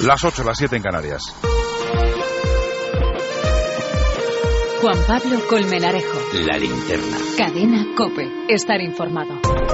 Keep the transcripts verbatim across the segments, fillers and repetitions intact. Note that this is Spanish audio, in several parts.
Las ocho, las siete en Canarias. Juan Pablo Colmenarejo. La linterna. Cadena COPE. Estar informado.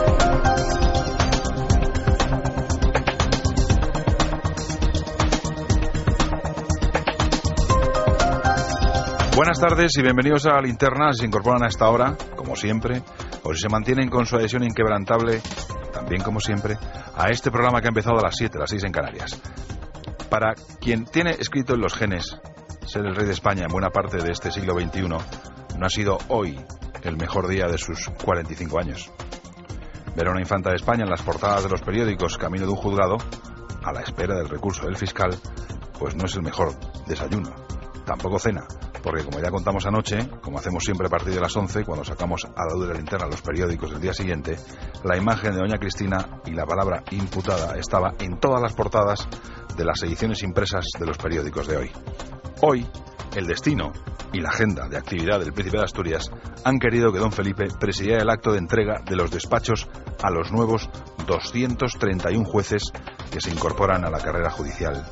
Buenas tardes y bienvenidos a La Linterna. Si se incorporan a esta hora, como siempre, o si se mantienen con su adhesión inquebrantable, también como siempre, a este programa que ha empezado a las siete, las seis en Canarias. Para quien tiene escrito en los genes ser el rey de España en buena parte de este siglo veintiuno, no ha sido hoy el mejor día de sus cuarenta y cinco años. Ver a una infanta de España en las portadas de los periódicos camino de un juzgado, a la espera del recurso del fiscal, pues no es el mejor desayuno. Tampoco cena, porque como ya contamos anoche, como hacemos siempre a partir de las once, cuando sacamos a la luz de la linterna los periódicos del día siguiente, la imagen de doña Cristina y la palabra imputada estaba en todas las portadas de las ediciones impresas de los periódicos de hoy. Hoy, el destino y la agenda de actividad del Príncipe de Asturias han querido que don Felipe presidiera el acto de entrega de los despachos a los nuevos doscientos treinta y uno jueces que se incorporan a la carrera judicial.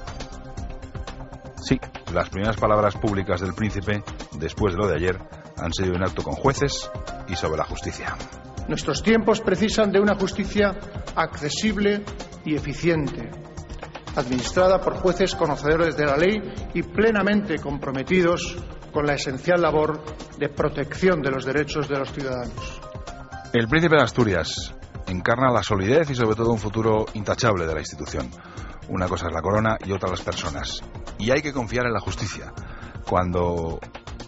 Sí, las primeras palabras públicas del príncipe, después de lo de ayer, han sido un acto con jueces y sobre la justicia. Nuestros tiempos precisan de una justicia accesible y eficiente, administrada por jueces conocedores de la ley y plenamente comprometidos con la esencial labor de protección de los derechos de los ciudadanos. El príncipe de Asturias encarna la solidez y sobre todo un futuro intachable de la institución. Una cosa es la corona y otra las personas. Y hay que confiar en la justicia. Cuando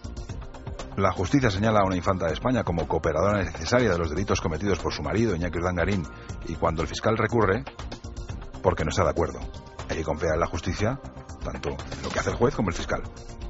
la justicia señala a una infanta de España como cooperadora necesaria de los delitos cometidos por su marido, Iñaki Urdangarín, y cuando el fiscal recurre, porque no está de acuerdo. Hay que confiar en la justicia, tanto en lo que hace el juez como el fiscal.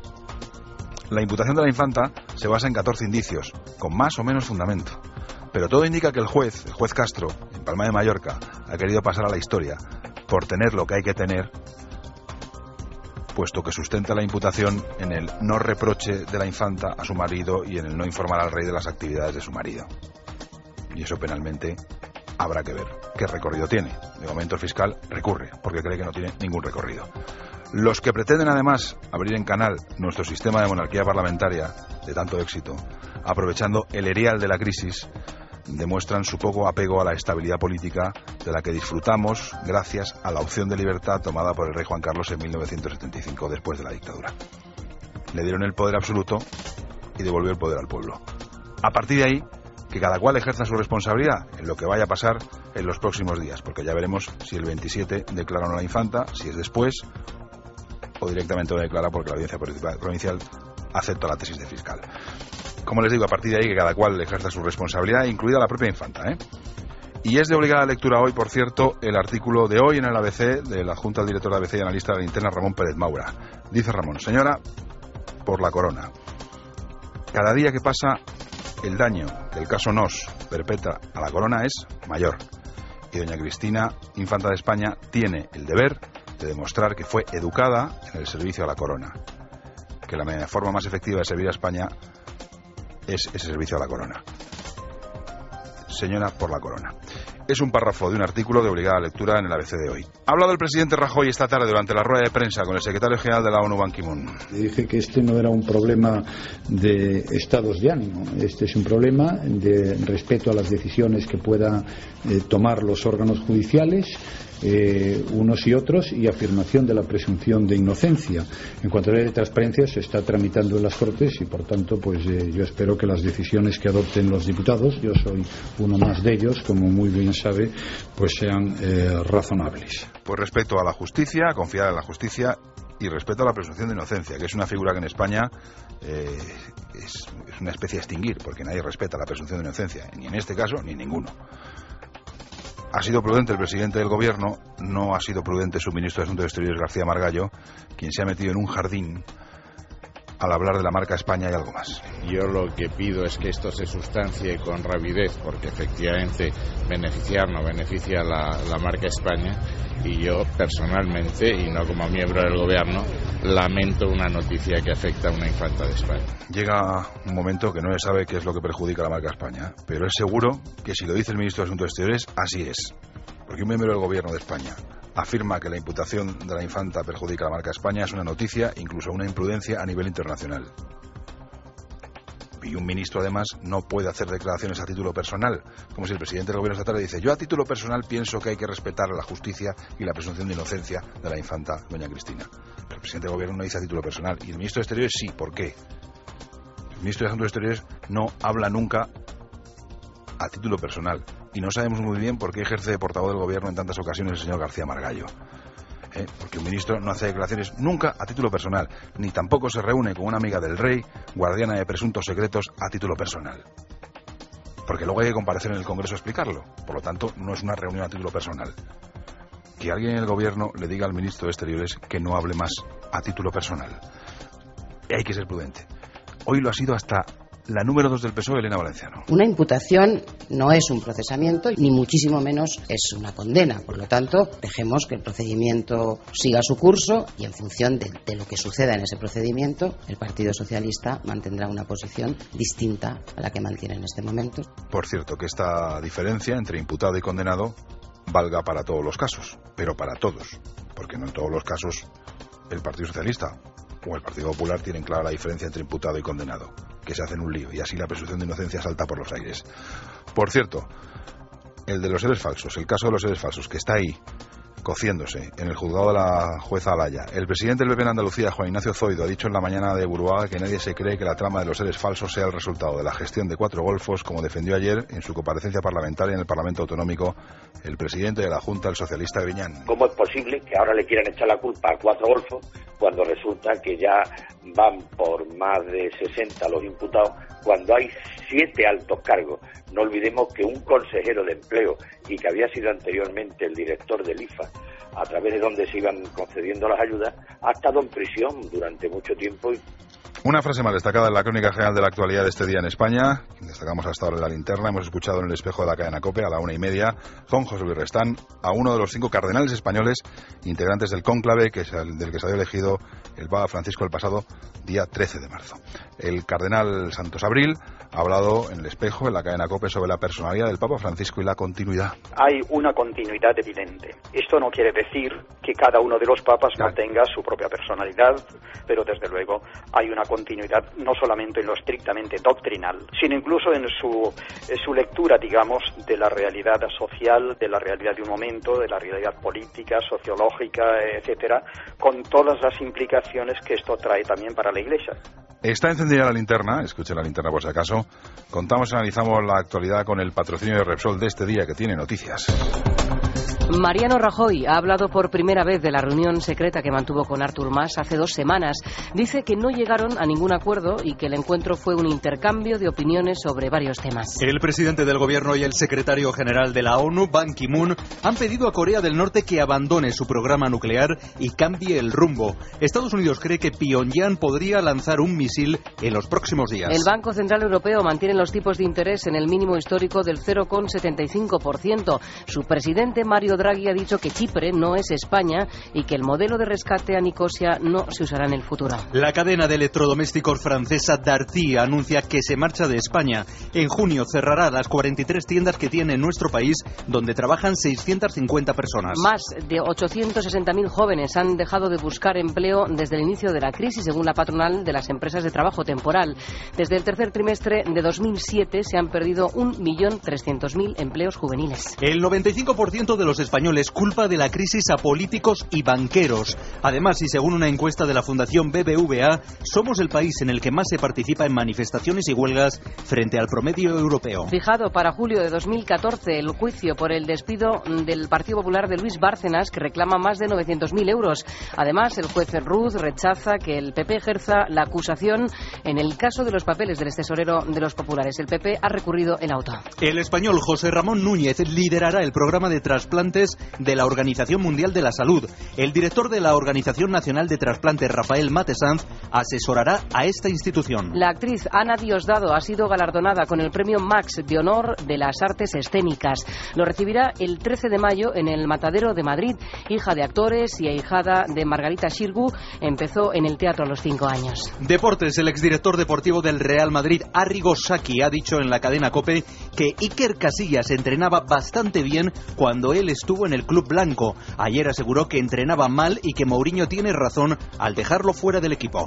La imputación de la infanta se basa en catorce indicios, con más o menos fundamento. Pero todo indica que el juez, el juez Castro, en Palma de Mallorca, ha querido pasar a la historia por tener lo que hay que tener, puesto que sustenta la imputación en el no reproche de la infanta a su marido y en el no informar al rey de las actividades de su marido. Y eso penalmente habrá que ver qué recorrido tiene. De momento el fiscal recurre, porque cree que no tiene ningún recorrido. Los que pretenden además abrir en canal nuestro sistema de monarquía parlamentaria, de tanto éxito, aprovechando el erial de la crisis, demuestran su poco apego a la estabilidad política de la que disfrutamos gracias a la opción de libertad tomada por el rey Juan Carlos en mil novecientos setenta y cinco, después de la dictadura. Le dieron el poder absoluto y devolvió el poder al pueblo. A partir de ahí, que cada cual ejerza su responsabilidad en lo que vaya a pasar en los próximos días, porque ya veremos si el veintisiete declara o no la infanta, si es después, o directamente lo declara porque la audiencia provincial acepta la tesis del fiscal. Como les digo, a partir de ahí que cada cual ejerza su responsabilidad, incluida la propia infanta, ¿eh? Y es de obligada lectura hoy, por cierto, el artículo de hoy en el A B C de la Junta del Director de A B C y analista de la linterna, Ramón Pérez Maura. Dice Ramón: señora, por la corona. Cada día que pasa, el daño que el caso Nos perpetra a la corona es mayor. Y doña Cristina, infanta de España, tiene el deber de demostrar que fue educada en el servicio a la corona. Que la forma más efectiva de servir a España es ese servicio a la corona. Señora, por la corona. Es un párrafo de un artículo de obligada lectura en el A B C de hoy. Ha hablado el presidente Rajoy esta tarde durante la rueda de prensa con el secretario general de la ONU, Ban Ki-moon. Le dije que este no era un problema de estados de ánimo, este es un problema de respeto a las decisiones que puedan eh, tomar los órganos judiciales, eh, unos y otros, y afirmación de la presunción de inocencia. En cuanto a la ley de transparencia, se está tramitando en las Cortes y, por tanto, pues eh, yo espero que las decisiones que adopten los diputados, yo soy uno más de ellos, como muy bien sabe, pues sean eh, razonables. Pues respecto a la justicia, confiar en la justicia, y respecto a la presunción de inocencia, que es una figura que en España eh, es, es una especie a extinguir, porque nadie respeta la presunción de inocencia, ni en este caso ni en ninguno. Ha sido prudente el presidente del gobierno, no ha sido prudente su ministro de Asuntos Exteriores, García Margallo, quien se ha metido en un jardín al hablar de la marca España y algo más. Yo lo que pido es que esto se sustancie con rapidez, porque efectivamente beneficiar no beneficia la, la marca España, y yo personalmente, y no como miembro del gobierno, lamento una noticia que afecta a una infanta de España. Llega un momento que no se sabe qué es lo que perjudica a la marca España, pero es seguro que si lo dice el ministro de Asuntos Exteriores, así es. Porque un miembro del gobierno de España afirma que la imputación de la infanta perjudica a la marca España es una noticia, incluso una imprudencia a nivel internacional. Y un ministro, además, no puede hacer declaraciones a título personal, como si el presidente del gobierno estatal le dice: yo a título personal pienso que hay que respetar la justicia y la presunción de inocencia de la infanta doña Cristina. Pero el presidente del gobierno no dice a título personal, y el ministro de Exteriores sí. ¿Por qué? El ministro de Asuntos Exteriores no habla nunca a título personal, y no sabemos muy bien por qué ejerce de portavoz del gobierno en tantas ocasiones el señor García Margallo. ¿Eh? Porque un ministro no hace declaraciones nunca a título personal, ni tampoco se reúne con una amiga del rey, guardiana de presuntos secretos, a título personal. Porque luego hay que comparecer en el Congreso a explicarlo. Por lo tanto, no es una reunión a título personal. Que alguien en el gobierno le diga al ministro de Exteriores que no hable más a título personal. Y hay que ser prudente. Hoy lo ha sido hasta la número dos del P S O E, Elena Valenciano. Una imputación no es un procesamiento, ni muchísimo menos es una condena. Por lo tanto, dejemos que el procedimiento siga su curso y en función de, de lo que suceda en ese procedimiento, el Partido Socialista mantendrá una posición distinta a la que mantiene en este momento. Por cierto, que esta diferencia entre imputado y condenado valga para todos los casos, pero para todos, porque no en todos los casos el Partido Socialista o el Partido Popular tienen clara la diferencia entre imputado y condenado, que se hacen un lío, y así la presunción de inocencia salta por los aires. Por cierto, el de los seres falsos, el caso de los seres falsos, que está ahí, cociéndose en el juzgado de la jueza Alaya. El presidente del P P en Andalucía, Juan Ignacio Zoido, ha dicho en la mañana de Buruaga que nadie se cree que la trama de los seres falsos sea el resultado de la gestión de cuatro golfos, como defendió ayer en su comparecencia parlamentaria en el Parlamento Autonómico el presidente de la Junta, el socialista Griñán. ¿Cómo es posible que ahora le quieran echar la culpa a cuatro golfos cuando resulta que ya van por más de sesenta los imputados, cuando hay siete altos cargos? No olvidemos que un consejero de empleo, y que había sido anteriormente el director del I F A, a través de donde se iban concediendo las ayudas, ha estado en prisión durante mucho tiempo. Una frase más destacada en la crónica general de la actualidad de este día en España, destacamos hasta ahora de la linterna, hemos escuchado en el espejo de la cadena COPE a la una y media con José Luis Restán a uno de los cinco cardenales españoles integrantes del cónclave que es el, del que se había elegido el Papa Francisco el pasado día trece de marzo. El cardenal Santos Abril ha hablado en el espejo, en la cadena COPE, sobre la personalidad del Papa Francisco y la continuidad. Hay una continuidad evidente. Esto no quiere decir que cada uno de los papas no tenga su propia personalidad, pero desde luego hay una continuidad no solamente en lo estrictamente doctrinal, sino incluso en su, en su lectura, digamos, de la realidad social, de la realidad de un momento, de la realidad política, sociológica, etcétera, con todas las implicaciones que esto trae también para la Iglesia. Está encendida la linterna, escuche la linterna por si acaso. Contamos y analizamos la actualidad con el patrocinio de Repsol de este día, que tiene noticias. Mariano Rajoy ha hablado por primera vez de la reunión secreta que mantuvo con Artur Mas hace dos semanas. Dice que no llegaron a ningún acuerdo y que el encuentro fue un intercambio de opiniones sobre varios temas. El presidente del gobierno y el secretario general de la ONU, Ban Ki-moon, han pedido a Corea del Norte que abandone su programa nuclear y cambie el rumbo. Estados Unidos cree que Pyongyang podría lanzar un misil en los próximos días. El Banco Central Europeo mantiene los tipos de interés en el mínimo histórico del cero coma setenta y cinco por ciento. Su presidente, Mario Draghi, ha dicho que Chipre no es España y que el modelo de rescate a Nicosia no se usará en el futuro. La cadena de electrodomésticos francesa Darty anuncia que se marcha de España. En junio cerrará las cuarenta y tres tiendas que tiene en nuestro país, donde trabajan seiscientas cincuenta personas. Más de ochocientos sesenta mil jóvenes han dejado de buscar empleo desde el inicio de la crisis, según la patronal de las empresas de trabajo temporal. Desde el tercer trimestre de dos mil siete se han perdido un millón trescientos mil empleos juveniles. El noventa y cinco por ciento de los españoles culpa de la crisis a políticos y banqueros. Además, y según una encuesta de la Fundación B B V A, somos el país en el que más se participa en manifestaciones y huelgas frente al promedio europeo. Fijado para julio de dos mil catorce el juicio por el despido del Partido Popular de Luis Bárcenas, que reclama más de novecientos mil euros. Además, el juez Ruz rechaza que el P P ejerza la acusación en el caso de los papeles del extesorero de los populares. El P P ha recurrido el auto. El español José Ramón Núñez liderará el programa de trasplantes de la Organización Mundial de la Salud. El director de la Organización Nacional de Trasplantes, Rafael Matesanz, asesorará a esta institución. La actriz Ana Diosdado ha sido galardonada con el premio Max de Honor de las Artes Escénicas. Lo recibirá el trece de mayo en el Matadero de Madrid. Hija de actores y ahijada de Margarita Xirgu, empezó en el teatro a los cinco años. Deportes. El exdirector deportivo del Real Madrid, Arrigo Sacchi, ha dicho en la cadena COPE que Iker Casillas entrenaba bastante bien cuando él es estuvo en el club blanco. Ayer aseguró que entrenaba mal y que Mourinho tiene razón al dejarlo fuera del equipo.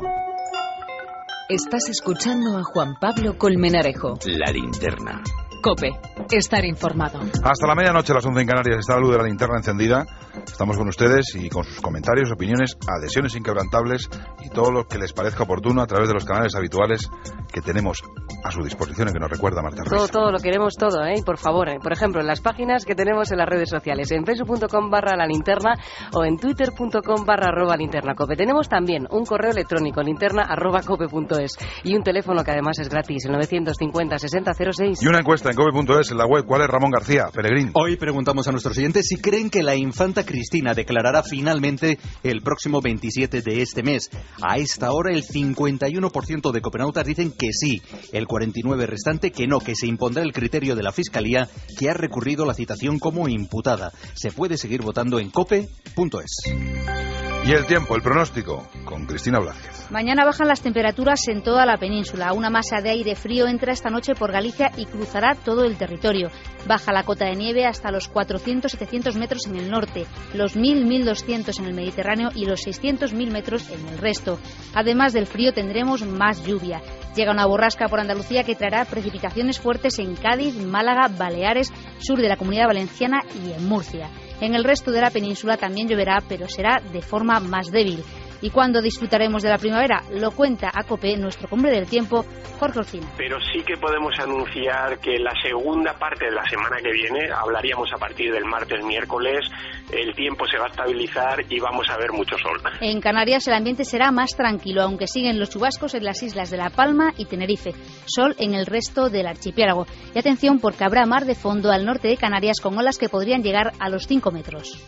Estás escuchando a Juan Pablo Colmenarejo. La Linterna. COPE. Estar informado. Hasta la medianoche, las once en Canarias, está la luz de la linterna encendida. Estamos con ustedes y con sus comentarios, opiniones, adhesiones inquebrantables y todo lo que les parezca oportuno a través de los canales habituales que tenemos a su disposición y que nos recuerda Marta Ruiz. Todo, todo, lo queremos todo, ¿eh? Y por favor, ¿eh? Por ejemplo, en las páginas que tenemos en las redes sociales, en facebook punto com barra la linterna o en twitter punto com barra arroba linterna cope. Tenemos también un correo electrónico, linterna arroba cope punto es, y un teléfono que además es gratis, el novecientos cincuenta sesenta cero seis. Y una encuesta en cope punto es en la web. ¿Cuál es, Ramón García? Pelegrín. Hoy preguntamos a nuestros oyentes si creen que la infanta Cristina declarará finalmente el próximo veintisiete de este mes. A esta hora el cincuenta y uno por ciento de copenautas dicen que sí, el cuarenta y nueve por ciento restante que no, que se impondrá el criterio de la Fiscalía, que ha recurrido la citación como imputada. Se puede seguir votando en cope punto es. Y el tiempo, el pronóstico, con Cristina Blázquez. Mañana bajan las temperaturas en toda la península. Una masa de aire frío entra esta noche por Galicia y cruzará todo el territorio. Baja la cota de nieve hasta los cuatrocientos a setecientos metros en el norte, los mil a mil doscientos en el Mediterráneo y los seiscientos a mil metros en el resto. Además del frío tendremos más lluvia. Llega una borrasca por Andalucía que traerá precipitaciones fuertes en Cádiz, Málaga, Baleares, sur de la Comunidad Valenciana y en Murcia. En el resto de la península también lloverá, pero será de forma más débil. ¿Y cuándo disfrutaremos de la primavera? Lo cuenta a COPE nuestro hombre del tiempo, Jorge Orcina. Pero sí que podemos anunciar que la segunda parte de la semana que viene, hablaríamos a partir del martes, miércoles, el tiempo se va a estabilizar y vamos a ver mucho sol. En Canarias el ambiente será más tranquilo, aunque siguen los chubascos en las islas de La Palma y Tenerife. Sol en el resto del archipiélago. Y atención porque habrá mar de fondo al norte de Canarias con olas que podrían llegar a los cinco metros.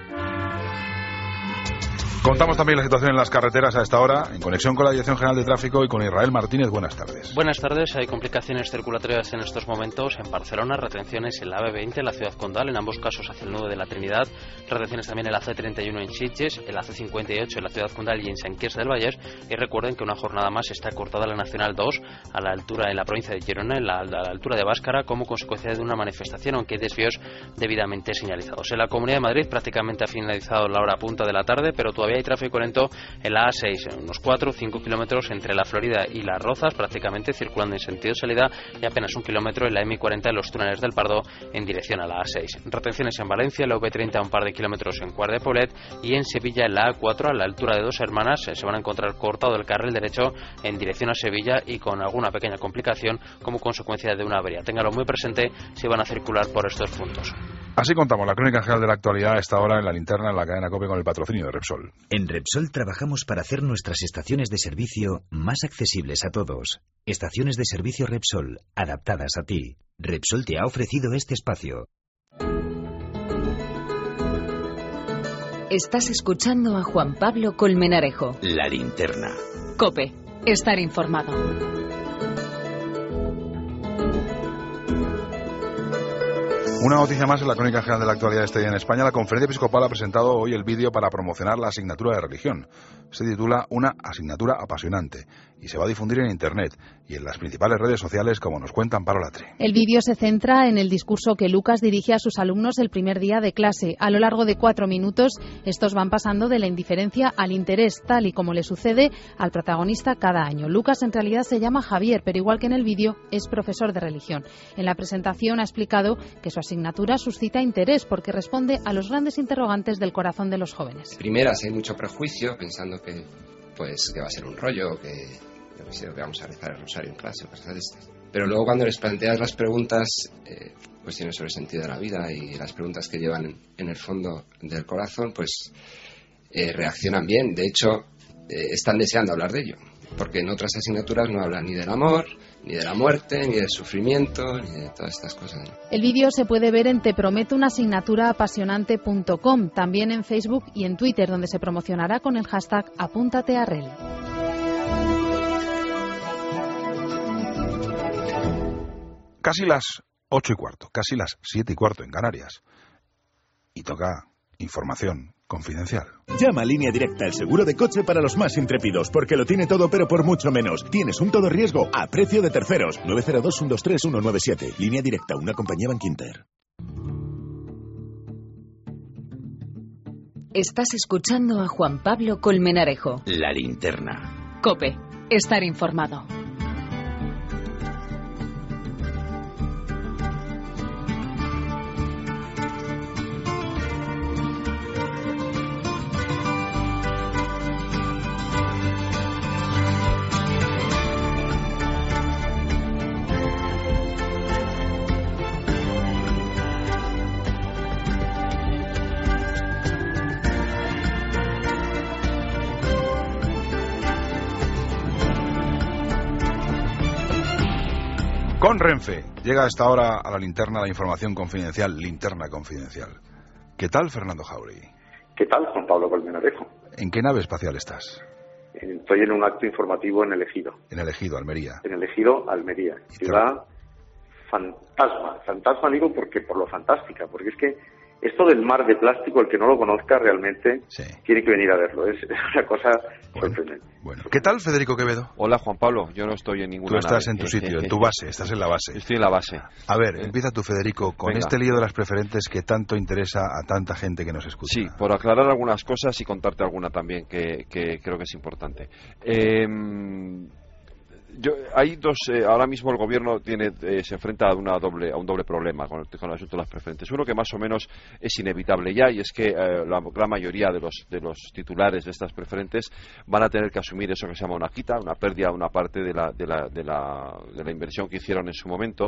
Contamos también la situación en las carreteras a esta hora, en conexión con la Dirección General de Tráfico y con Israel Martínez. Buenas tardes. Buenas tardes. Hay complicaciones circulatorias en estos momentos en Barcelona, retenciones en la A B veinte, en la ciudad condal, en ambos casos hacia el nudo de la Trinidad, retenciones también en la C treinta y uno en Sitges, en la C cincuenta y ocho en la ciudad condal y en Sant Quirze del Vallès. Y recuerden que una jornada más está cortada la Nacional dos a la altura en la provincia de Girona, en la, a la altura de Báscara, como consecuencia de una manifestación, aunque hay desvíos debidamente señalizados. En la Comunidad de Madrid prácticamente ha finalizado la hora punta de la tarde, pero todavía hay tráfico lento en la A seis, en unos cuatro o cinco kilómetros entre la Florida y Las Rozas, prácticamente circulando en sentido salida, y apenas un kilómetro en la M cuarenta en los túneles del Pardo en dirección a la A seis. Retenciones en Valencia, en la V treinta a un par de kilómetros en Cuart de Poblet, y en Sevilla en la A cuatro a la altura de Dos Hermanas se van a encontrar cortado el carril derecho en dirección a Sevilla y con alguna pequeña complicación como consecuencia de una avería. Téngalo muy presente si van a circular por estos puntos. Así contamos la crónica general de la actualidad a esta hora en la linterna en la cadena COPE con el patrocinio de Repsol. En Repsol trabajamos para hacer nuestras estaciones de servicio más accesibles a todos. Estaciones de servicio Repsol, adaptadas a ti. Repsol te ha ofrecido este espacio. Estás escuchando a Juan Pablo Colmenarejo. La linterna. COPE. Estar informado. Una noticia más en la crónica general de la actualidad de este día en España. La Conferencia Episcopal ha presentado hoy el vídeo para promocionar la asignatura de religión. Se titula Una asignatura apasionante y se va a difundir en Internet y en las principales redes sociales, como nos cuenta Amparo Latre. El vídeo se centra en el discurso que Lucas dirige a sus alumnos el primer día de clase. A lo largo de cuatro minutos, estos van pasando de la indiferencia al interés, tal y como le sucede al protagonista cada año. Lucas en realidad se llama Javier, pero igual que en el vídeo, es profesor de religión. En la presentación ha explicado que su asignatura suscita interés porque responde a los grandes interrogantes del corazón de los jóvenes. Primeras hay mucho prejuicio, pensando que pues que va a ser un rollo, que, yo que, sé, que vamos a rezar el rosario en clase o cosas de estas. Pero luego cuando les planteas las preguntas, eh, cuestiones sobre el sentido de la vida y las preguntas que llevan en, en el fondo del corazón, pues eh, reaccionan bien. De hecho, eh, están deseando hablar de ello, porque en otras asignaturas no hablan ni del amor, ni de la muerte, ni del sufrimiento, ni de todas estas cosas, ¿no? El vídeo se puede ver en te prometo una asignatura apasionante punto com, también en Facebook y en Twitter, donde se promocionará con el hashtag Apúntate a Rel. Casi las ocho y cuarto, casi las siete y cuarto en Canarias. Y toca información confidencial. Llama a Línea Directa, el seguro de coche para los más intrépidos, porque lo tiene todo pero por mucho menos. Tienes un todo riesgo a precio de terceros. nueve cero dos, uno dos tres, uno nueve siete. Línea Directa, una compañía Bankinter. Estás escuchando a Juan Pablo Colmenarejo. La linterna. COPE. Estar informado. Con Renfe, llega a esta hora a la linterna la información confidencial, linterna confidencial. ¿Qué tal, Fernando Jauregui? ¿Qué tal, Juan Pablo Colmenarejo? ¿En qué nave espacial estás? Estoy en un acto informativo en El Ejido. En El Ejido, Almería. En El Ejido, Almería. Ciudad fantasma. Fantasma digo porque por lo fantástica, porque es que esto del mar de plástico, el que no lo conozca realmente sí. tiene que venir a verlo. Es, es una cosa bueno, sorprendente. Bueno. ¿Qué tal, Federico Quevedo? Hola, Juan Pablo. Yo no estoy en ninguna Tú estás nave. en tu sitio, en tu base, estás en la base. Estoy en la base. A ver, empieza tú, Federico, con Venga. este lío de las preferentes que tanto interesa a tanta gente que nos escucha. Sí, por aclarar algunas cosas y contarte alguna también que, que creo que es importante. Eh... Yo, hay dos, eh, ahora mismo el gobierno tiene, eh, se enfrenta a, una doble, a un doble problema con el, con el asunto de las preferentes. Uno que más o menos es inevitable ya, y es que eh, la gran mayoría de los, de los titulares de estas preferentes van a tener que asumir eso que se llama una quita, una pérdida, una parte de la, de la, de la, de la inversión que hicieron en su momento.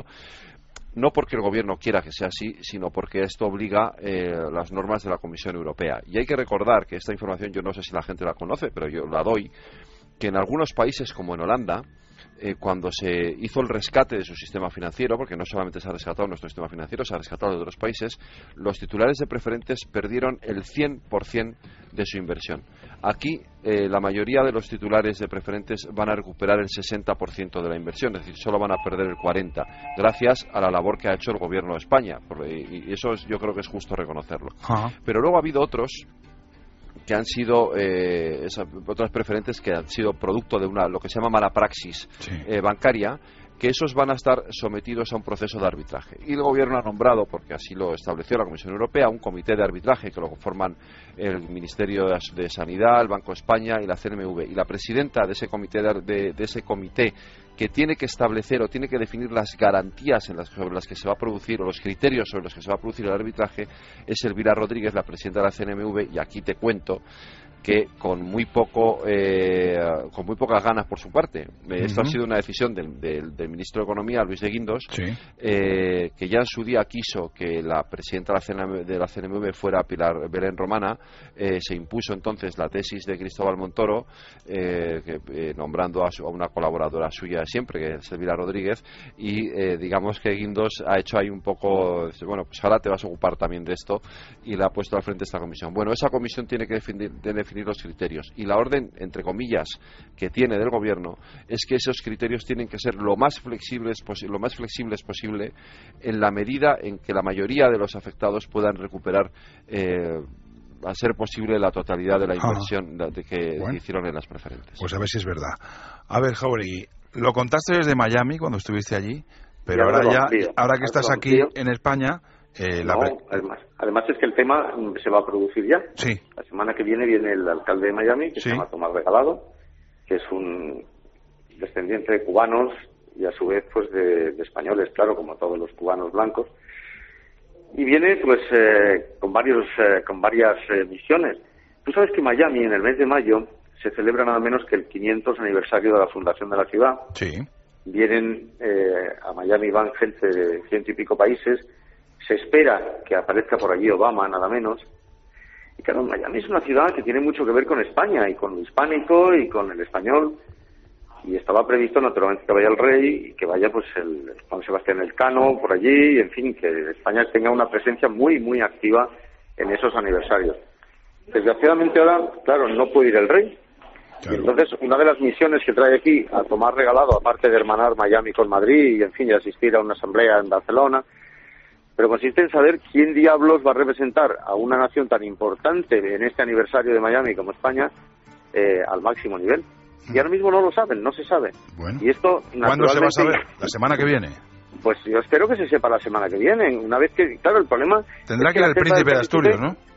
No porque el gobierno quiera que sea así, sino porque esto obliga eh, las normas de la Comisión Europea. Y hay que recordar que esta información, yo no sé si la gente la conoce, pero yo la doy, que en algunos países como en Holanda, Eh, cuando se hizo el rescate de su sistema financiero, porque no solamente se ha rescatado nuestro sistema financiero, se ha rescatado de otros países, los titulares de preferentes perdieron el cien por ciento de su inversión. Aquí eh, la mayoría de los titulares de preferentes van a recuperar el sesenta por ciento de la inversión, es decir, solo van a perder el cuarenta por ciento, gracias a la labor que ha hecho el gobierno de España, y eso es, yo creo que es justo reconocerlo. Ajá. Pero luego ha habido otros que han sido eh, esas, otras preferentes que han sido producto de una lo que se llama mala praxis sí. eh, bancaria, que esos van a estar sometidos a un proceso de arbitraje. Y el gobierno ha nombrado, porque así lo estableció la Comisión Europea, un comité de arbitraje que lo conforman el Ministerio de Sanidad, el Banco de España y la C N M V. Y la presidenta de ese comité, de, de, de ese comité que tiene que establecer o tiene que definir las garantías en las, sobre las que se va a producir, o los criterios sobre los que se va a producir el arbitraje, es Elvira Rodríguez, la presidenta de la C N M V, y aquí te cuento que con muy poco eh, con muy pocas ganas por su parte. Eh, uh-huh. Esto ha sido una decisión del, del, del ministro de Economía, Luis de Guindos, sí. eh, que ya en su día quiso que la presidenta de la C N M V, de la C N M V fuera Pilar Belén Romana. Eh, se impuso entonces la tesis de Cristóbal Montoro, eh, que, eh, nombrando a, su, a una colaboradora suya siempre, que es Elvira Rodríguez, y eh, digamos que Guindos ha hecho ahí un poco, bueno, pues ahora te vas a ocupar también de esto, y la ha puesto al frente de esta comisión. Bueno, esa comisión tiene que definir, tiene definir los criterios, y la orden, entre comillas, que tiene del gobierno es que esos criterios tienen que ser lo más flexibles lo más flexibles posible, en la medida en que la mayoría de los afectados puedan recuperar eh, a ser posible la totalidad de la inversión ah, de que bueno, hicieron en las preferentes. Pues a ver si es verdad. A ver, Jauregui, lo contaste desde Miami cuando estuviste allí, pero ahora ya, ahora que estás aquí en España. Eh, no, la... además, además es que el tema se va a producir ya. Sí. La semana que viene viene el alcalde de Miami, que sí. se llama Tomás Regalado, que es un descendiente de cubanos y a su vez pues de, de españoles, claro, como todos los cubanos blancos. Y viene pues eh, con varios eh, con varias eh, misiones. Tú sabes que Miami en el mes de mayo se celebra nada menos que el quinientos aniversario de la fundación de la ciudad. Sí. Vienen eh, a Miami, van gente de ciento y pico países. Se espera que aparezca por allí Obama, nada menos. Y claro, Miami es una ciudad que tiene mucho que ver con España, y con lo hispánico, y con el español. Y estaba previsto, naturalmente, que vaya el rey, y que vaya pues el Juan Sebastián Elcano por allí, y en fin, que España tenga una presencia muy, muy activa en esos aniversarios. Desgraciadamente ahora, claro, no puede ir el rey. Claro. Y entonces, una de las misiones que trae aquí a Tomás Regalado, aparte de hermanar Miami con Madrid, y en fin, y asistir a una asamblea en Barcelona, pero consiste en saber quién diablos va a representar a una nación tan importante en este aniversario de Miami como España eh, al máximo nivel. Y ahora mismo no lo saben, no se sabe. Bueno. Y esto, ¿cuándo se va a saber? ¿La semana que viene? Pues yo espero que se sepa la semana que viene. Una vez que, claro, el problema... Tendrá es que ir el príncipe de Asturias, ¿no?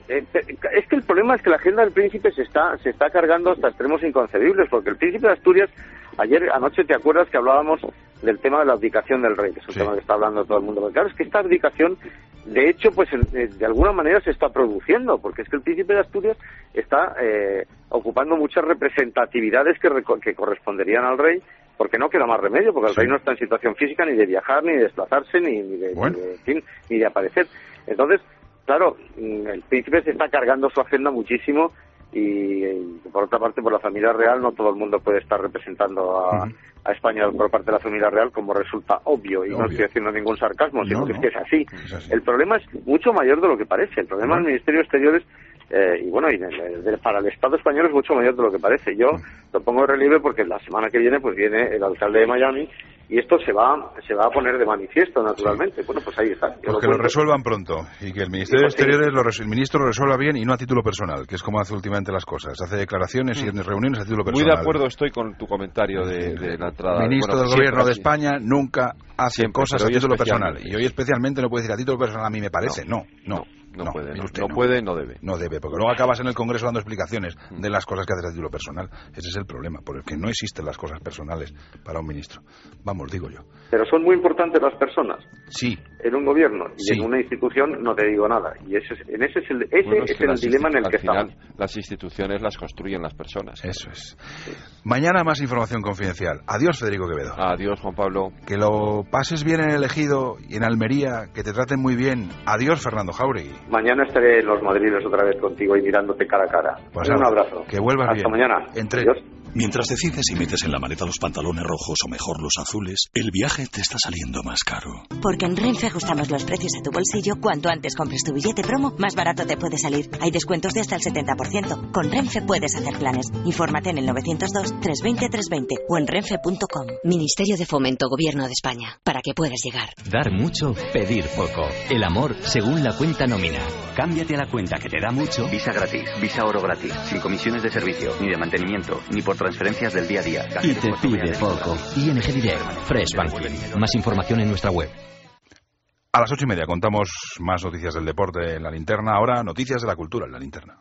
Eh, es que el problema es que la agenda del príncipe se está se está cargando hasta extremos inconcebibles, porque el príncipe de Asturias, ayer anoche te acuerdas que hablábamos del tema de la abdicación del rey, que es un sí. tema que está hablando todo el mundo. Pero claro, es que esta abdicación, de hecho, pues de alguna manera se está produciendo, porque es que el príncipe de Asturias está eh, ocupando muchas representatividades que, que corresponderían al rey, porque no queda más remedio, porque el sí. rey no está en situación física ni de viajar, ni de desplazarse, ni, ni, de, bueno. ni, de, en fin, ni de aparecer. Entonces, claro, el príncipe se está cargando su agenda muchísimo y, y por otra parte, por la familia real, no todo el mundo puede estar representando a, uh-huh. a España por parte de la familia real, como resulta obvio, y obvio. No estoy haciendo ningún sarcasmo, sino no, que no. es que es así. es así. El problema es mucho mayor de lo que parece. El problema uh-huh. del Ministerio de Exteriores, eh, y bueno, y de, de, de, para el Estado español es mucho mayor de lo que parece. Yo uh-huh. lo pongo de relieve porque la semana que viene pues viene el alcalde de Miami, y esto se va se va a poner de manifiesto, naturalmente. Sí. Bueno, pues ahí está. Pues que lo resuelvan pronto y que el Ministerio de Exteriores, lo res- el ministro lo resuelva bien y no a título personal, que es como hace últimamente las cosas. Hace declaraciones mm. y en reuniones a título personal. Muy de acuerdo estoy con tu comentario de, de la entrada. El ministro bueno, del Gobierno de así. España nunca hace Siempre, cosas a título personal. Y hoy especialmente no puede decir a título personal, a mí me parece. No, no. no. No, no puede, no, usted, no, no puede, no debe. No debe, porque luego acabas en el Congreso dando explicaciones de las cosas que haces a título personal. Ese es el problema, porque no existen las cosas personales para un ministro. Vamos, digo yo. Pero son muy importantes las personas. Sí. En un gobierno y sí. en una institución no te digo nada. Y ese es, en ese es el, ese bueno, es es el dilema en el que final, estamos. Las instituciones las construyen las personas. Eso es. Sí. Mañana más información confidencial. Adiós, Federico Quevedo. Adiós, Juan Pablo. Que lo pases bien en el Ejido y en Almería, que te traten muy bien. Adiós, Fernando Jáuregui. Mañana estaré en Los Madriles otra vez contigo y mirándote cara a cara. Pues un abrazo. Que vuelvas Hasta bien. Hasta mañana. Entre... Adiós. Mientras decides si metes en la maleta los pantalones rojos o mejor los azules, el viaje te está saliendo más caro. Porque en Renfe ajustamos los precios a tu bolsillo. Cuanto antes compres tu billete promo, más barato te puede salir. Hay descuentos de hasta el setenta por ciento. Con Renfe puedes hacer planes. Infórmate en el nueve cero dos, tres dos cero, tres dos cero o en renfe punto com. Ministerio de Fomento, Gobierno de España. Para que puedas llegar. Dar mucho, pedir poco. El amor según la cuenta nómina. Cámbiate a la cuenta que te da mucho. Visa gratis, Visa Oro gratis, sin comisiones de servicio, ni de mantenimiento, ni por transferencias del día a día. Y te pide poco. I N G Direct, Fresh Banking. Más información en nuestra web. A las ocho y media contamos más noticias del deporte en la linterna. Ahora noticias de la cultura en la linterna.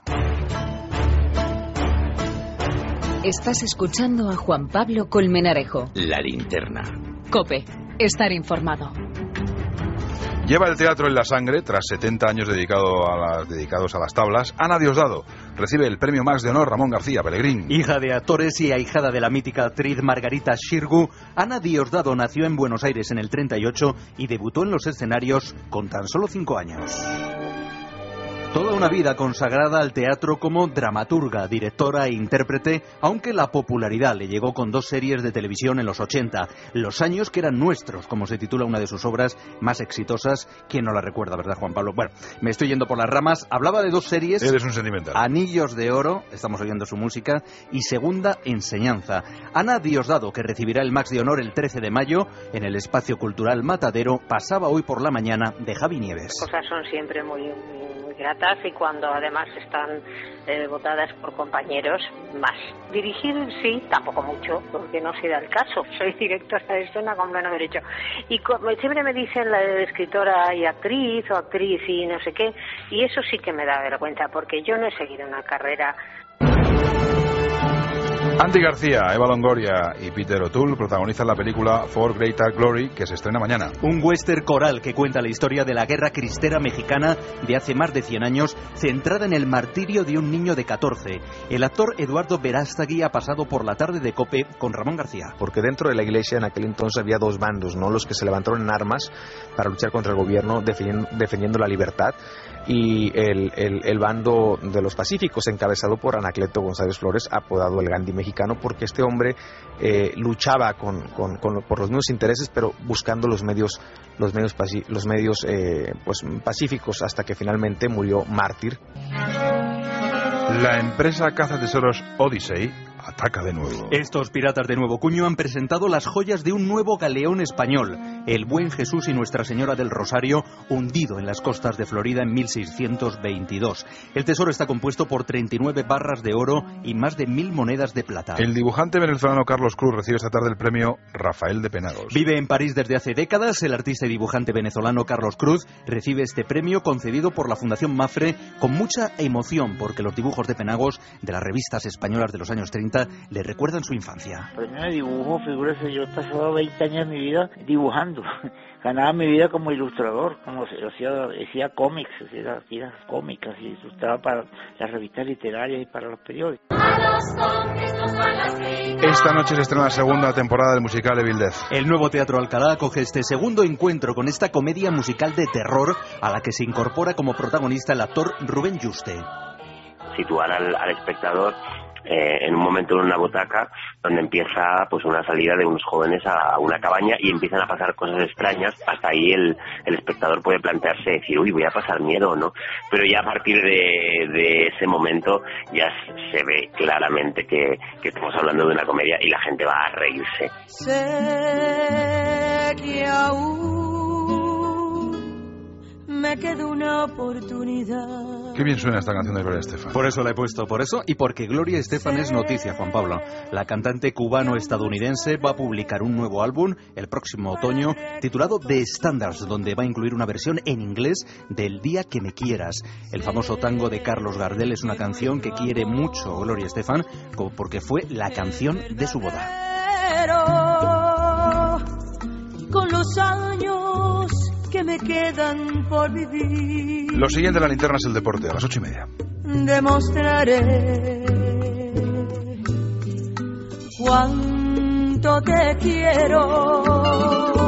Estás escuchando a Juan Pablo Colmenarejo. La linterna. COPE. Estar informado. Lleva el teatro en la sangre, tras setenta años dedicado a las, dedicados a las tablas. Ana Diosdado recibe el premio Max de Honor Ramón García Pellegrín. Hija de actores y ahijada de la mítica actriz Margarita Xirgu, Ana Diosdado nació en Buenos Aires en el treinta y ocho y debutó en los escenarios con tan solo cinco años. Toda una vida consagrada al teatro como dramaturga, directora e intérprete, aunque la popularidad le llegó con dos series de televisión en los ochenta, Los años que eran nuestros, como se titula una de sus obras más exitosas. ¿Quién no la recuerda, verdad, Juan Pablo? Bueno, me estoy yendo por las ramas. Hablaba de dos series. Eres un sentimental. Anillos de Oro, estamos oyendo su música, y Segunda Enseñanza. Ana Diosdado, que recibirá el Max de Honor el trece de mayo en el Espacio Cultural Matadero, pasaba hoy por la mañana de Javi Nieves. Las cosas son siempre muy, muy gratas y cuando además están eh, votadas por compañeros, más. Dirigir sí, tampoco mucho, porque no se da el caso. Soy directora de escena con pleno derecho. Y como siempre me dicen la escritora y actriz o actriz y no sé qué, y eso sí que me da vergüenza, porque yo no he seguido una carrera. Andy García, Eva Longoria y Peter O'Toole protagonizan la película For Greater Glory, que se estrena mañana. Un western coral que cuenta la historia de la guerra cristera mexicana de hace más de cien años, centrada en el martirio de un niño de catorce. El actor Eduardo Verástegui ha pasado por la tarde de COPE con Ramón García. Porque dentro de la iglesia en aquel entonces había dos bandos, ¿no? Los que se levantaron en armas para luchar contra el gobierno, defendiendo, defendiendo la libertad, y el, el, el bando de los pacíficos, encabezado por Anacleto González Flores, apodado el Gandhi mexicano, porque este hombre eh, luchaba con, con, con, por los mismos intereses, pero buscando los medios, los medios, los medios eh, pues, pacíficos, hasta que finalmente murió mártir. La empresa cazatesoros Odyssey ataca de nuevo. Estos piratas de nuevo cuño han presentado las joyas de un nuevo galeón español, el Buen Jesús y Nuestra Señora del Rosario, hundido en las costas de Florida en mil seiscientos veintidós. El tesoro está compuesto por treinta y nueve barras de oro y más de mil monedas de plata. El dibujante venezolano Carlos Cruz recibe esta tarde el premio Rafael de Penagos. Vive en París desde hace décadas. El artista y dibujante venezolano Carlos Cruz recibe este premio concedido por la Fundación Mafre con mucha emoción, porque los dibujos de Penagos de las revistas españolas de los años treinta le recuerdan su infancia. Premio de dibujo, figúrese, yo he pasado veinte años de mi vida dibujando. Ganaba mi vida como ilustrador, como hacía, hacía cómics, hacía tiras cómicas y ilustraba para las revistas literarias y para los periódicos. Esta noche se estrena la segunda temporada del musical Evil Dead. El nuevo Teatro Alcalá acoge este segundo encuentro con esta comedia musical de terror a la que se incorpora como protagonista el actor Rubén Juste. Situar al, al espectador eh, en un momento en una butaca donde empieza pues una salida de unos jóvenes a una cabaña y empiezan a pasar cosas extrañas. Hasta ahí el, el espectador puede plantearse, decir, uy, voy a pasar miedo o no, pero ya a partir de, de ese momento ya se ve claramente que, que estamos hablando de una comedia y la gente va a reírse. Sé que aún me queda una oportunidad. Qué bien suena esta canción de Gloria Estefan. Por eso la he puesto, por eso y porque Gloria Estefan es noticia, Juan Pablo. La cantante cubano-estadounidense va a publicar un nuevo álbum el próximo otoño titulado The Standards, donde va a incluir una versión en inglés del Día que me quieras. El famoso tango de Carlos Gardel es una canción que quiere mucho Gloria Estefan porque fue la canción de su boda. Con los años que me quedan por vivir, lo siguiente en la linterna es el deporte, a las ocho y media. Demostraré cuánto te quiero.